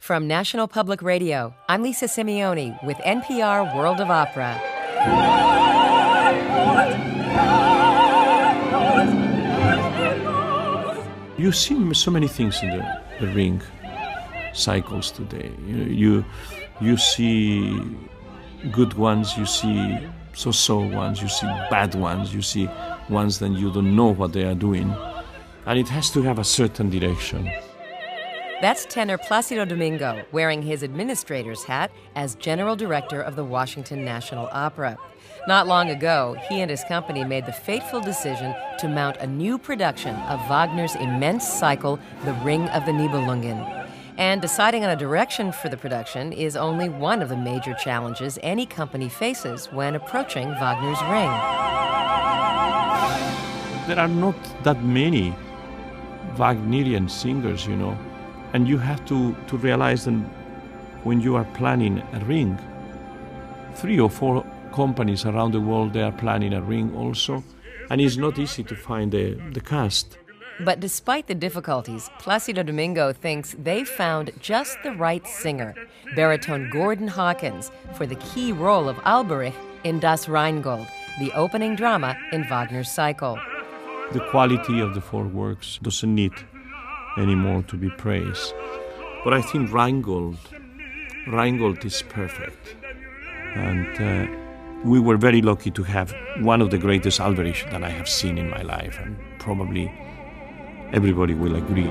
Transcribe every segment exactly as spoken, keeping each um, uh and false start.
From National Public Radio, I'm Lisa Simeone with N P R World of Opera. You see so many things in the, the ring cycles today. You, you you see good ones, you see so-so ones, you see bad ones, you see ones that you don't know what they are doing. And it has to have a certain direction. That's tenor Placido Domingo, wearing his administrator's hat as General Director of the Washington National Opera. Not long ago, he and his company made the fateful decision to mount a new production of Wagner's immense cycle, The Ring of the Nibelungen. And deciding on a direction for the production is only one of the major challenges any company faces when approaching Wagner's Ring. There are not that many Wagnerian singers, you know, and you have to, to realize that when you are planning a ring, three or four companies around the world, they are planning a ring also, and it's not easy to find the, the cast. But despite the difficulties, Placido Domingo thinks they've found just the right singer, baritone Gordon Hawkins, for the key role of Alberich in Das Rheingold, the opening drama in Wagner's cycle. The quality of the four works doesn't need anymore to be praised. But I think Rheingold, Rheingold is perfect. And uh, we were very lucky to have one of the greatest Alberich that I have seen in my life, and probably everybody will agree.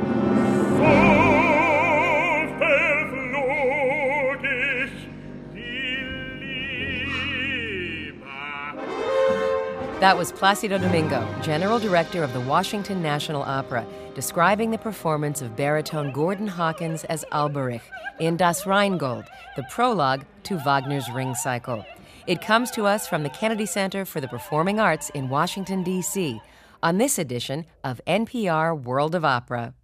That was Placido Domingo, General Director of the Washington National Opera, describing the performance of baritone Gordon Hawkins as Alberich in Das Rheingold, the prologue to Wagner's Ring Cycle. It comes to us from the Kennedy Center for the Performing Arts in Washington, D C, on this edition of N P R World of Opera.